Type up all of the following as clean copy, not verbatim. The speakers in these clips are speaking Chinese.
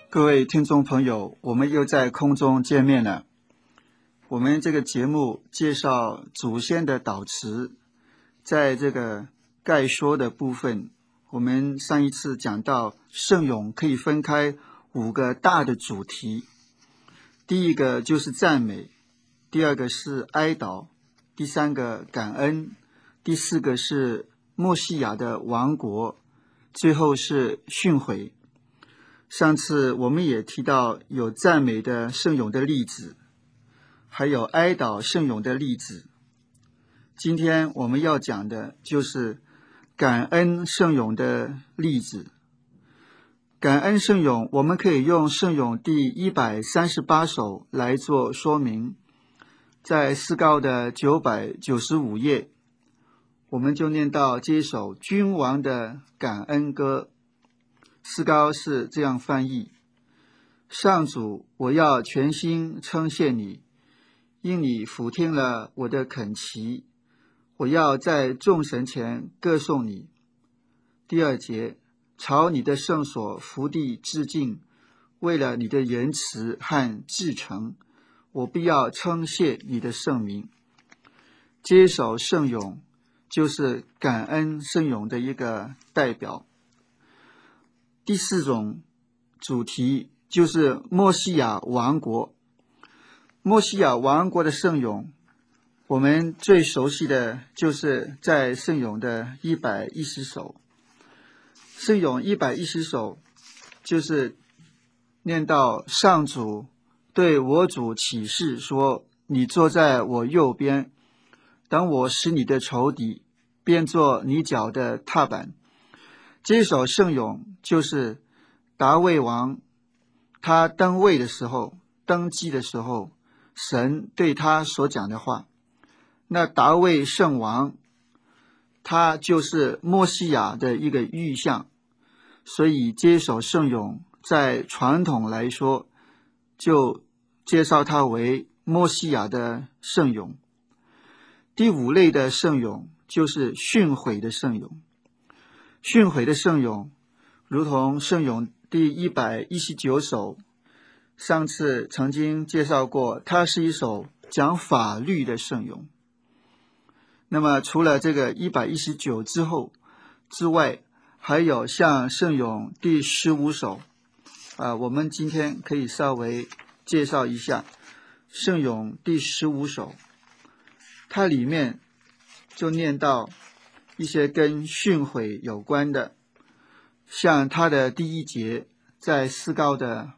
各位听众朋友，我们又在空中见面了。我们这个节目介绍祖先的祷词，在这个概说的部分，我们上一次讲到圣咏可以分开5个大的主题。第一个就是赞美，第二个是哀悼，第三个感恩，第四个是默西亚的王国，最后是训诲。上次我们也提到有赞美的圣咏的例子，还有哀悼圣咏的例子。今天我们要讲的就是感恩圣咏的例子。感恩圣咏，我们可以用圣咏第138首来做说明。在诗高的995页，我们就念到这一首君王的感恩歌。诗高是这样翻译：上主，我要全心称谢你，因你俯听了我的恳祈，我要在众神前歌颂你。第2节，朝你的圣所伏地致敬，为了你的仁慈和至诚，我必要称谢你的圣名。这一首圣咏就是感恩圣咏的一个代表。第4种主题就是默西亚王国。默西亚王国的圣咏，我们最熟悉的就是在圣咏的110首。圣咏110首就是念到上主对我主起誓说，你坐在我右边，等我使你的仇敌变作你脚的踏板。这首圣咏就是大卫王他登位的时候，登基的时候，神对他所讲的话。那大卫圣王他就是默西亚的一个预象，所以这首圣咏在传统来说就介绍它为默西亚的圣咏。第5类的圣咏就是训诲的圣咏。训诲的圣咏如同圣咏第119首，上次曾经介绍过，它是一首讲法律的圣咏。那么除了这个119之外，还有像圣咏第15首我们今天可以稍微介绍一下圣咏第15首。它里面就念到一些跟训诲有关的，像它的第1节，在诗高的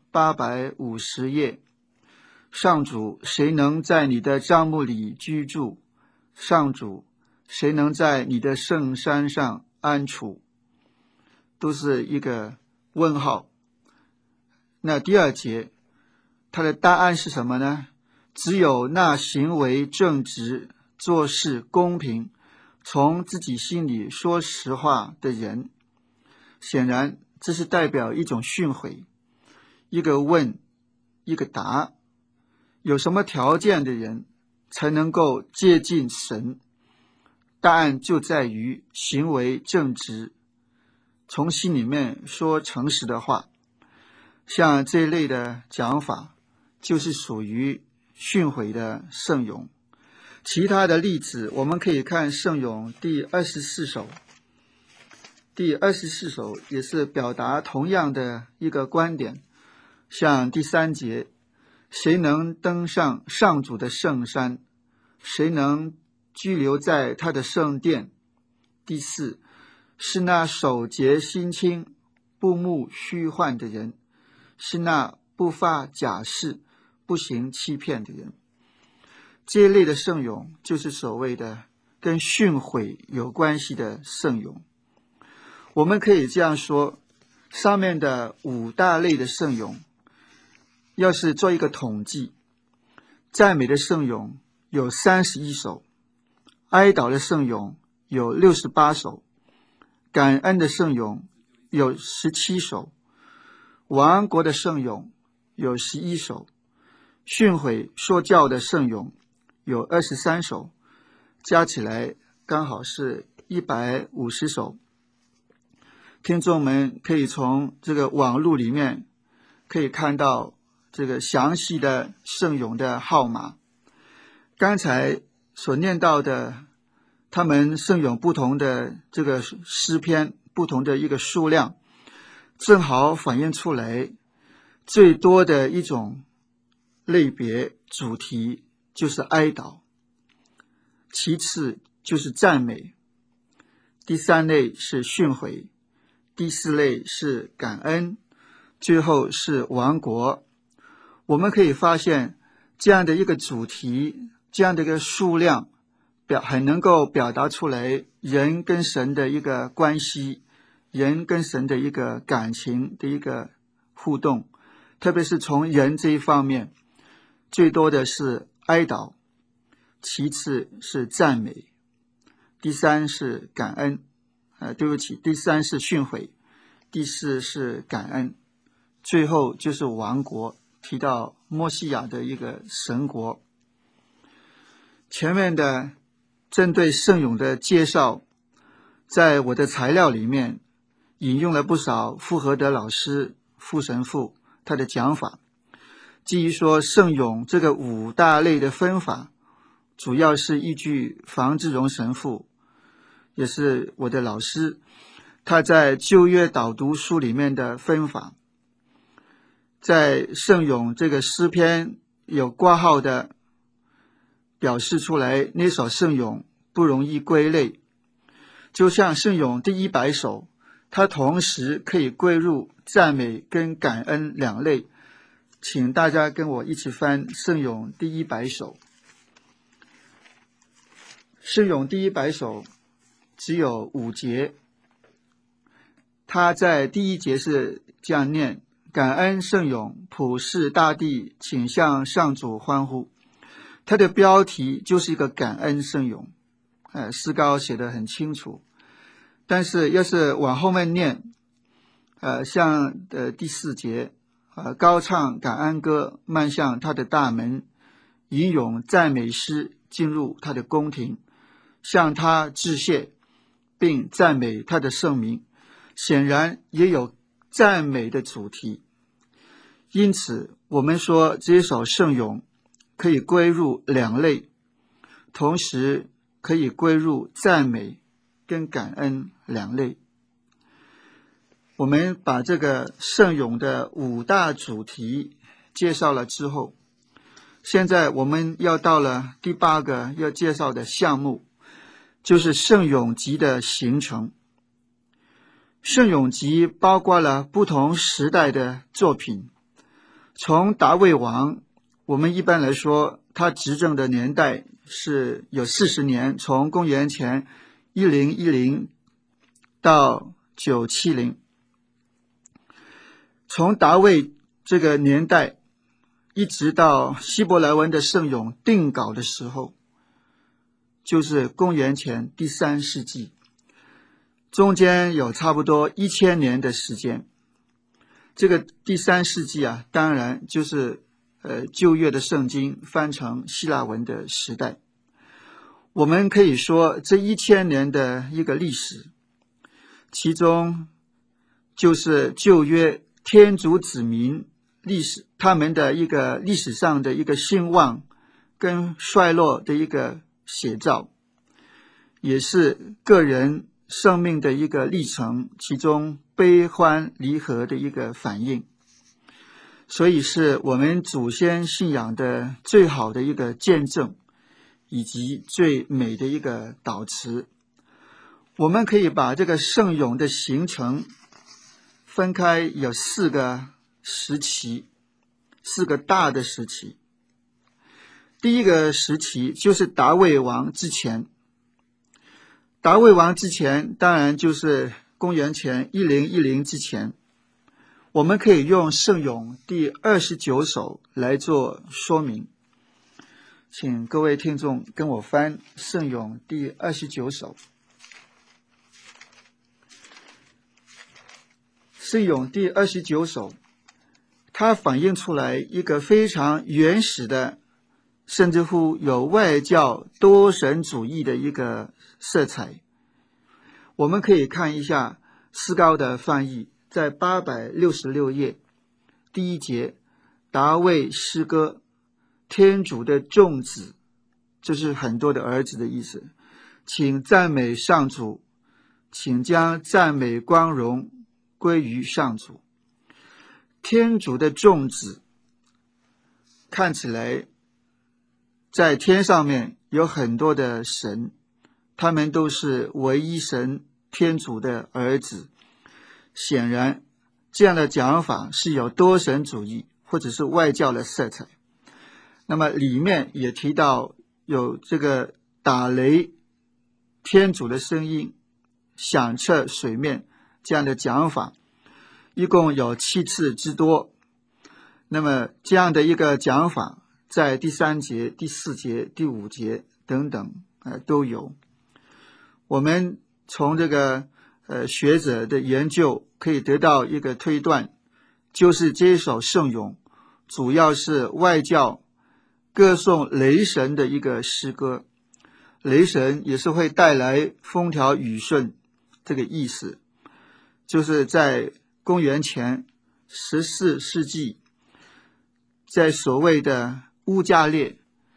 850页，上主，谁能在你的帐幕里居住？上主，谁能在你的圣山上安处？都是一个问号。那第2节，它的答案是什么呢？只有那行为正直、做事公平、从自己心里说实话的人。显然这是代表一种训诲，一个问一个答。有什么条件的人才能够接近神？答案就在于行为正直，从心里面说诚实的话。像这一类的讲法就是属于训诲的圣咏。其他的例子我们可以看圣咏第24首。第24首也是表达同样的一个观点。像第3节，谁能登上上主的圣山？谁能居留在他的圣殿？第4，是那手洁心清、不慕虚幻的人，是那不发假誓、不行欺骗的人。这一类的圣咏就是所谓的跟训诲有关系的圣咏。我们可以这样说，上面的5大类的圣咏，要是做一个统计，赞美的圣咏有31首，哀悼的圣咏有68首，感恩的圣咏有17首，王国的圣咏有11首，训诲说教的圣咏有23首，加起来刚好是150首。听众们可以从这个网络里面可以看到这个详细的圣咏的号码。刚才所念到的他们圣咏不同的这个诗篇，不同的一个数量，正好反映出来最多的一种类别主题就是哀悼，其次就是赞美，第三类是训诲，第四类是感恩，最后是亡国。我们可以发现这样的一个主题，这样的一个数量很能够表达出来人跟神的一个关系，人跟神的一个感情的一个互动，特别是从人这一方面，最多的是哀悼，其次是赞美，第三是感恩，第三是训诲，第四是感恩，最后就是亡国，提到摩西亚的一个神国。前面的针对圣咏的介绍，在我的材料里面引用了不少傅和德老师傅神父他的讲法。基于说圣咏这个5大类的分法，主要是依据房志荣神父，也是我的老师，他在旧约导读书里面的分法。在圣咏这个诗篇有括号的表示出来，那首圣咏不容易归类，就像圣咏第100首，它同时可以归入赞美跟感恩2类。请大家跟我一起翻圣咏第100首。圣咏第100首只有5节，他在第1节是这样念：感恩圣咏，普世大地，请向上主欢呼。它的标题就是一个感恩圣咏，诗稿写得很清楚。但是要是往后面念，像第4节，高唱感恩歌，迈向他的大门，吟咏赞美诗，进入他的宫廷，向他致谢，并赞美他的圣名，显然也有赞美的主题。因此我们说这一首圣咏可以归入2类，同时可以归入赞美跟感恩2类。我们把这个圣咏的5大主题介绍了之后，现在我们要到了第8个要介绍的项目，就是圣咏集的形成。圣咏集包括了不同时代的作品，从大卫王，我们一般来说他执政的年代是有40年，从公元前1010到970。从大卫这个年代一直到希伯来文的圣咏定稿的时候，就是公元前第3世纪，中间有差不多1000年的时间。这个第3世纪当然就是旧约的圣经翻成希腊文的时代。我们可以说这1000年的一个历史，其中就是旧约天主子民他们的一个历史上的一个兴旺跟衰落的一个写照，也是个人生命的一个历程，其中悲欢离合的一个反应，所以是我们祖先信仰的最好的一个见证，以及最美的一个祷词。我们可以把这个圣咏的形成分开有4个时期，4个大的时期。第一个时期就是大卫王之前，大卫王之前当然就是公元前1010之前。我们可以用圣咏第29首来做说明，请各位听众跟我翻圣咏第29首。圣咏第29首，它反映出来一个非常原始的，甚至乎有外教多神主义的一个色彩。我们可以看一下诗稿的翻译，在866页， 第1节，达味诗歌，天主的众子，就是很多的儿子的意思。请赞美上主，请将赞美光荣归于上主。天主的众子，看起来在天上面有很多的神，他们都是唯一神天主的儿子。显然这样的讲法是有多神主义或者是外教的色彩。那么里面也提到有这个打雷，天主的声音响彻水面这样的讲法，一共有7次之多。那么这样的一个讲法在第3节、第4节、第5节等等都有。我们从这个学者的研究可以得到一个推断，就是这首圣咏主要是外教歌颂雷神的一个诗歌。雷神也是会带来风调雨顺这个意思，就是在公元前14世纪，在所谓的乌加列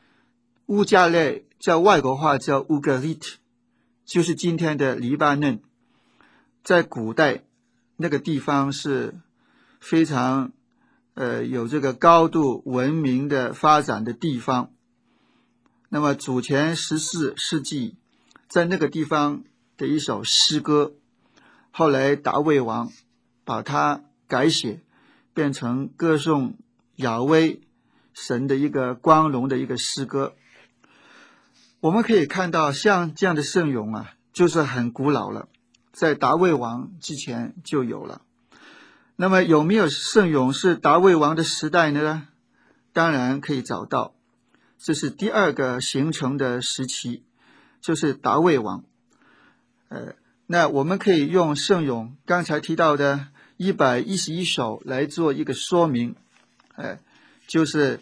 在外国话叫乌格利特，就是今天的黎巴嫩。在古代那个地方是非常有这个高度文明的发展的地方。那么主前14世纪在那个地方的一首诗歌，后来达味王把它改写变成歌颂亚威神的一个光荣的一个诗歌。我们可以看到像这样的圣咏就是很古老了，在达味王之前就有了。那么有没有圣咏是达味王的时代呢？当然可以找到，这是第2个形成的时期，就是达味王。那我们可以用圣咏刚才提到的111首来做一个说明。就是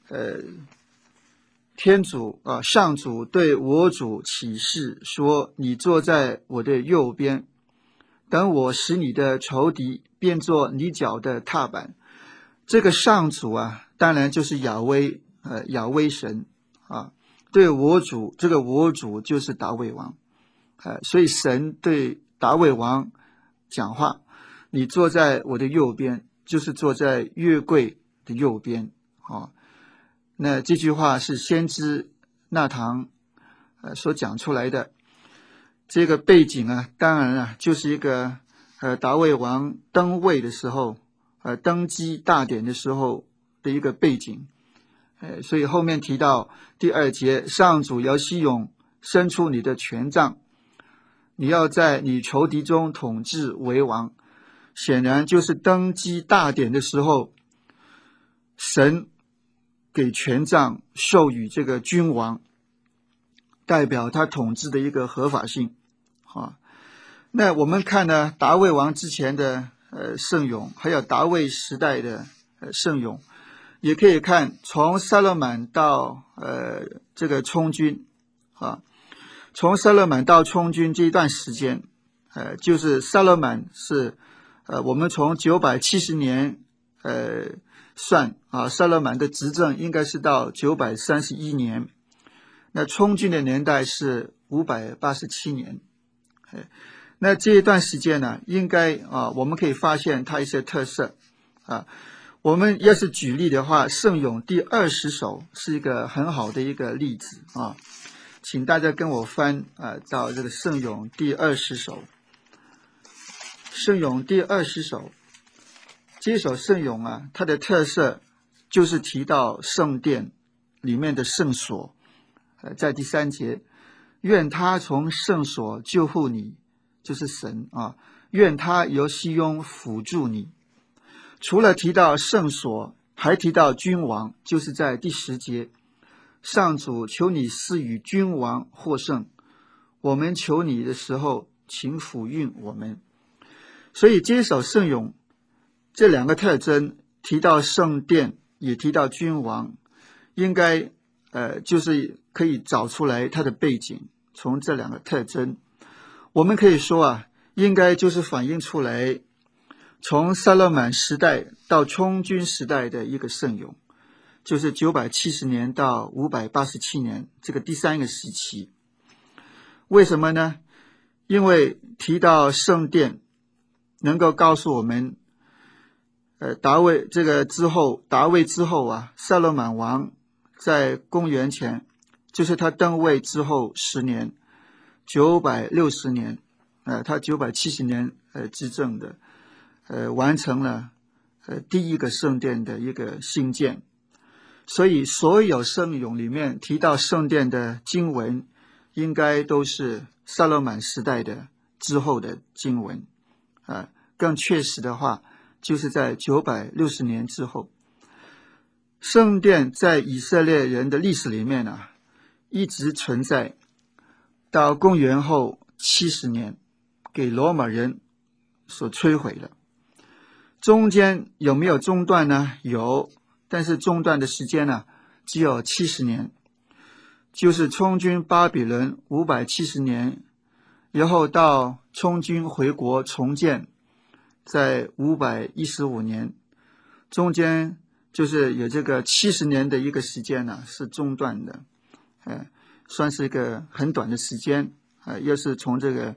天主上主对我主起誓说，你坐在我的右边，等我使你的仇敌变作你脚的踏板。这个上主当然就是亚威神对我主，这个我主就是达味王。所以神对达味王讲话，你坐在我的右边，就是坐在约柜的右边。那这句话是先知纳堂所讲出来的。这个背景当然就是一个达味王登位的时候登基大典的时候的一个背景。所以后面提到第2节，上主要西勇伸出你的权杖，你要在你仇敌中统治为王。显然就是登基大典的时候，神给权杖授予这个君王，代表他统治的一个合法性。那我们看呢，达味王之前的圣咏，还有达味时代的圣咏，也可以看从撒勒满到这个充军从撒勒满到充军这一段时间，就是撒勒满是我们从970年算撒勒满的执政应该是到931年，那充军的年代是587年。那这一段时间呢，应该我们可以发现它一些特色我们要是举例的话，圣咏第20首是一个很好的一个例子请大家跟我翻到这个圣咏第20首。圣咏第20首，这首圣咏它的特色就是提到圣殿里面的圣所，在第3节，愿他从圣所救护你，就是神愿他由西雍辅助你。除了提到圣所，还提到君王，就是在第10节，上主求你赐予君王获胜，我们求你的时候，请抚育我们。所以这首圣咏这2个特征，提到圣殿也提到君王，应该就是可以找出来它的背景。从这2个特征，我们可以说应该就是反映出来从撒勒满时代到充军时代的一个圣咏，就是970年到587年这个第三个时期。为什么呢？因为提到圣殿，能够告诉我们，大卫之后啊，撒勒满王在公元前，就是他登位之后10年，960年，他970年执政的，完成了第一个圣殿的一个兴建。所以所有圣咏里面提到圣殿的经文，应该都是撒勒满时代的之后的经文，更确实的话，就是在960年之后。圣殿在以色列人的历史里面啊，一直存在，到公元后70年，给罗马人所摧毁了。中间有没有中断呢？有，但是中断的时间呢，只有70年，就是充军巴比伦570年，然后到充军回国重建，在515年，中间就是有这个70年的一个时间呢，是中断的，算是一个很短的时间，要是从这个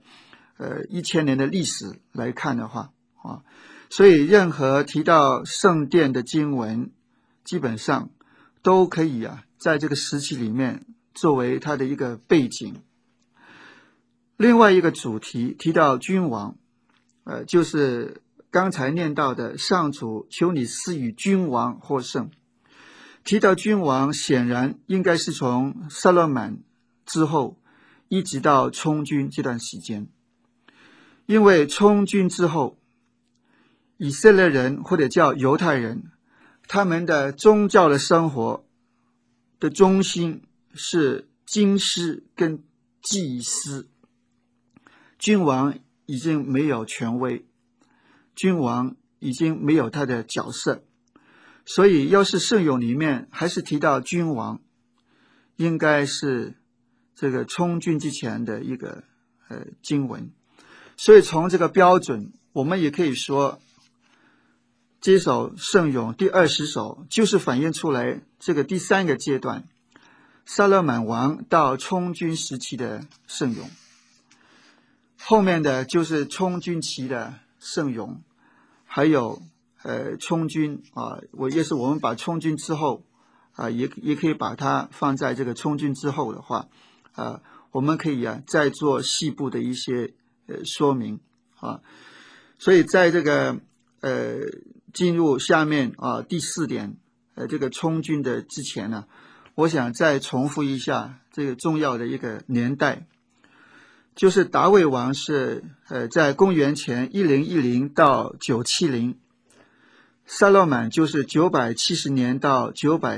1000年的历史来看的话啊。所以任何提到圣殿的经文，基本上都可以在这个时期里面作为它的一个背景。另外一个主题提到君王，就是刚才念到的上主求你赐予君王获胜。提到君王，显然应该是从撒勒满之后一直到充军这段时间，因为充军之后，以色列人或者叫犹太人，他们的宗教的生活的中心是经师跟祭司。君王已经没有权威，君王已经没有他的角色，所以要是圣咏里面还是提到君王，应该是这个充军之前的一个经文。所以从这个标准，我们也可以说，这首圣咏第20首就是反映出来这个第三个阶段，撒勒满王到充军时期的圣咏。后面的就是充军期的圣咏，还有充军也是我们把充军之后也可以把它放在这个充军之后的话我们可以再做细部的一些说明所以在这个进入下面第4点这个充军的之前呢，我想再重复一下这个重要的一个年代，就是达味王是在公元前1010到970，撒勒满就是970年到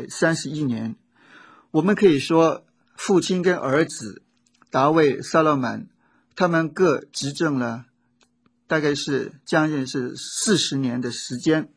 931年。我们可以说父亲跟儿子达味、撒勒满，他们各执政了大概是将近是40年的时间。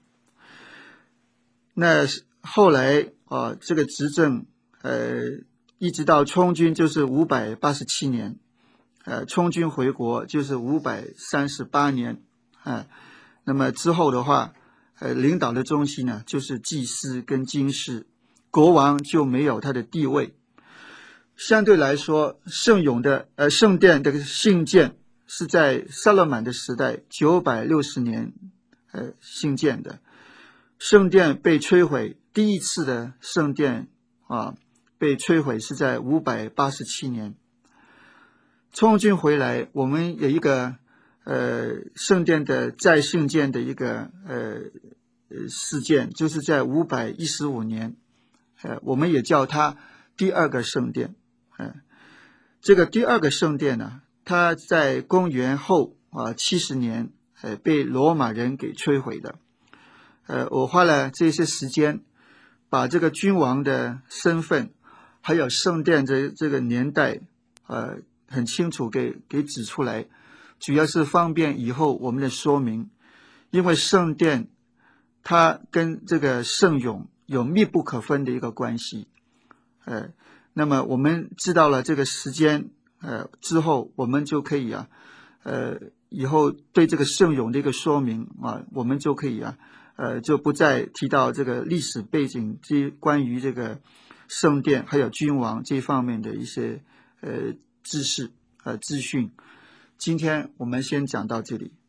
那后来这个执政一直到充军就是587年，充军回国就是538年，那么之后的话，领导的中心呢就是祭司跟经师，国王就没有他的地位。相对来说，圣殿的兴建是在撒勒满的时代960年兴建的，圣殿被摧毁，第一次的圣殿被摧毁是在587年。充军回来，我们有一个圣殿的再兴建的一个事件，就是在515年，我们也叫它第二个圣殿。这个第二个圣殿呢，它在公元后70年被罗马人给摧毁的。我花了这些时间把这个君王的身份还有圣殿这个年代很清楚给指出来，主要是方便以后我们的说明。因为圣殿它跟这个圣咏有密不可分的一个关系，那么我们知道了这个时间之后，我们就可以以后对这个圣咏的一个说明啊，我们就可以就不再提到这个历史背景，关于这个圣殿还有君王这方面的一些知识资讯。今天我们先讲到这里。